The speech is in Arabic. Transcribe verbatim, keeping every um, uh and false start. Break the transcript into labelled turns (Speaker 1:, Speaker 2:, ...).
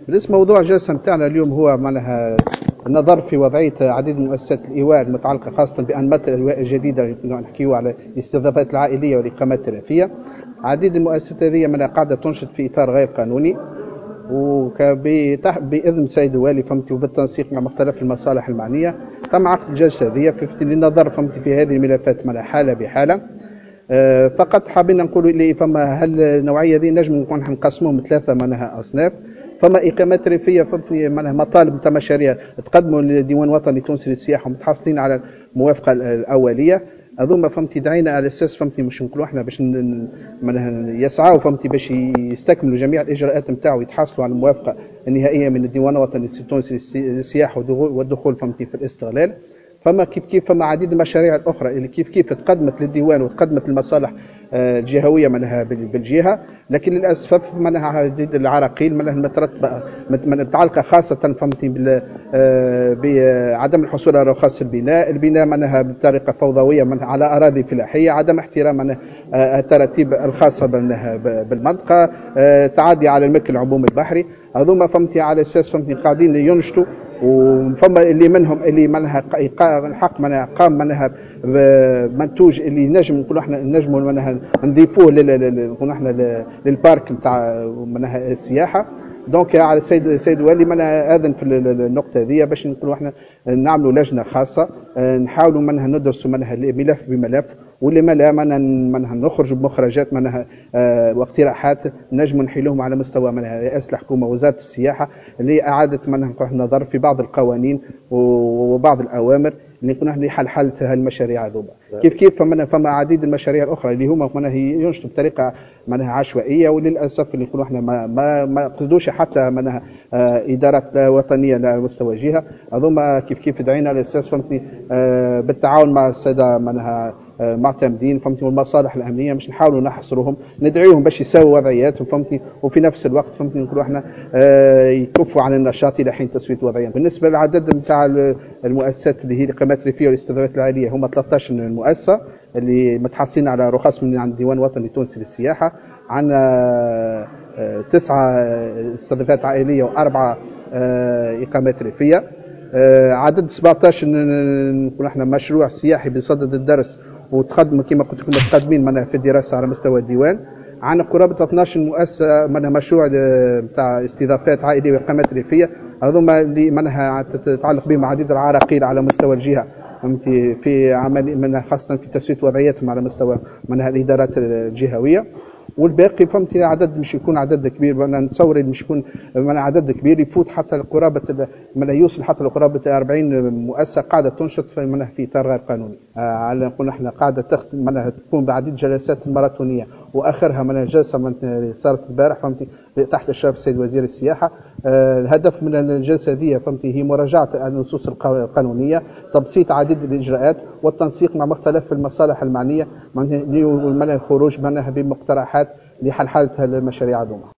Speaker 1: بالنسبه لموضوع الجلسه نتاعنا اليوم هو معناها النظر في وضعيه عديد من مؤسسات الايواء المتعلقه خاصه بانماط الايواء الجديده. نحكيو على الاستضافات العائليه والاقامات الريفيه. عديد المؤسسات هذه معناها قاعده تنشط في اطار غير قانوني وباذن السيد الوالي فهمتي وبالتنسيق مع مختلف المصالح المعنيه. تم عقد الجلسه هذه في للنظر فهمتي في هذه الملفات معناها حاله بحاله. أه فقط حابين نقولوا اللي فما هل النوعيه هذه نجم نكون نقسموهم ثلاثه معناها اصناف. فما اقامات ريفيه فهمتني معناها مطالب نتاع مشاريع تقدموا للديوان الوطني التونسي للسياحه ومتحصلين على الموافقه الاوليه. هذوما فهمتي دعينا على اساس فهمتي مش نقولوا احنا باش معناها يسعوا فهمتي باش يستكملوا جميع الاجراءات نتاعو ويتحصلوا على الموافقه النهائيه من الديوان الوطني التونسي للسياحه والدخول فهمتي في الاستغلال. فما كيف كيف فما عديد المشاريع الاخرى اللي كيف كيف تقدمت للديوان وتقدمت للمصالح الجهويه معناها بالجهه، لكن للاسف معناها عديد العراقيل معناها المترتبه متعلقه خاصه فهمتي بعدم الحصول على رخص البناء، البناء معناها بطريقه فوضويه معناها على اراضي فلاحيه، عدم احترام معناها التراتيب الخاصه بالمنطقه، تعدي على الملك العمومي البحري. هذوما فهمتي على اساس فهمتي قاعدين ينشطوا وفما اللي منهم اللي منها الحق منها قام منها منتوج اللي نجم نقولوا احنا نجموا منها نضيفوه نقولوا احنا للبارك نتاع منها السياحه. دونك على السيد السيد الوالي منها اذن في النقطه هذه باش نقولوا احنا نعملوا لجنه خاصه نحاولوا منها ندرسوا منها ملف بملف، واللي ما لا منها نخرج بمخرجات منها آه واقتراحات نجم نحيلوهم على مستوى منها رئاسه الحكومه ووزاره السياحه لاعاده منها النظر في بعض القوانين وبعض الاوامر اللي كنا لحل حل هالمشاريع هذوما. كيف كيف فما فما عديد المشاريع الاخرى اللي هما منها ينشطوا بطريقه منها عشوائيه، وللاسف اللي نقولوا احنا ما ما ما قصدوش حتى منها آه ادارات وطنيه على مستوى الجهه. هذوما كيف كيف دعينا على اساس فهمتني آه بالتعاون مع الساده منها معتمدين فهمتني والمصالح الامنيه باش نحاولوا نحصروهم ندعيهم باش يساووا وضعياتهم فهمتني، وفي نفس الوقت فهمتني نقولوا احنا آه يكفوا عن النشاط الى حين تسويه وضعيات. بالنسبه للعدد نتاع المؤسسات اللي هي الاقامات الريفيه والاستضافات العائليه هم ثلاثة عشر مؤسسه اللي متحصلين على رخص من عند الديوان الوطني التونسي للسياحه. عندنا آه تسعه استضافات عائليه واربعه آه اقامات ريفيه. آه عدد سبعة عشر نقول احنا مشروع سياحي بصدد الدرس وتقدم كما قلت لكم متقدمين منها في الدراسه على مستوى الديوان. عندنا قرابه اثناش مؤسسه منها مشروع نتاع استضافات عائليه واقامات ريفيه. هذوما اللي منها تتعلق بهم عديد العراقيل على مستوى الجهه فهمتي في عمل منها خاصه في تسويه وضعياتهم على مستوى منها الادارات الجهويه. والباقي فهمتي عدد مش يكون عدد كبير، انا نتصور مش يكون عدد كبير يفوت حتى قرابه من يوصل حتى لقرابه أربعين مؤسسه قاعده تنشط في منها في اطار غير قانوني. آه على نقول احنا قاعده تخدم منها تكون بعديد جلسات ماراثونيه واخرها من الجلسه من صارت البارح فهمتي تحت اشراف السيد وزير السياحه. آه الهدف من الجلسه هذه فهمتي هي مراجعه النصوص القانونيه، تبسيط عديد الاجراءات والتنسيق مع مختلف المصالح المعنيه من الخروج منها بمقترحات لحل حاله المشاريع هذوما.